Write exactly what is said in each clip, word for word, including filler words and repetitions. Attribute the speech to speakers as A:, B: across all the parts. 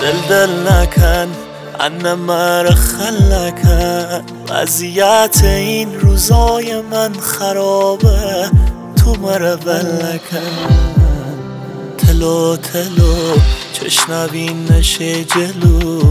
A: دل دل نکن انه مر خلکن وضعیت این روزای من خرابه تو مره بلکن تلو تلو چشنوین نشه جلو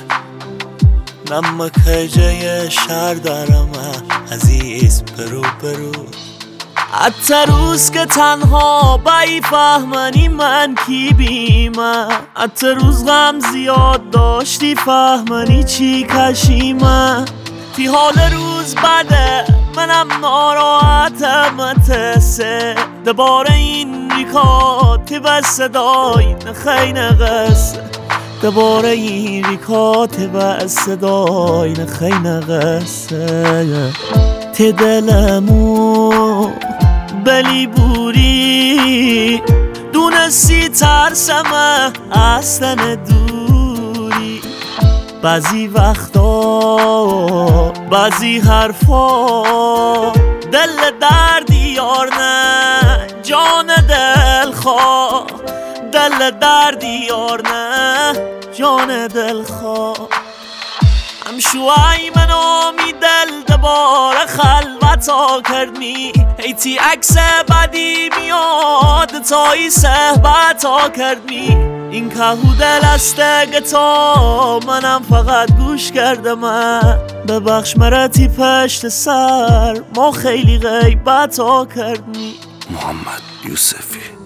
A: نمک جای شهر دارم عزیز برو برو حتی روز که تنها بایی فهمنی من کی بیمه حتی روز غم زیاد داشتی فهمنی چی کشیمه تی حال روز بده منم ناراحتم متسه دباره این ریکات و صدای نخی نقصه دباره این ریکات و صدای نخی نقصه تی دلمو بلی بوری دونستی ترسمه اصلا دوری بعضی وقتا بعضی حرفا دل دردی یار نه جان دل خواه دل دردی یار نه جان دل خواه همشوهای من آمی دل دباره خلوتا کرد می هیتی عکس بدی میاد تایی صحبتا کرد می این کهو دل استگه تا منم فقط گوش کردم ببخش مرتی پشت سر ما خیلی غیبتا کرد می
B: محمد یوسفی.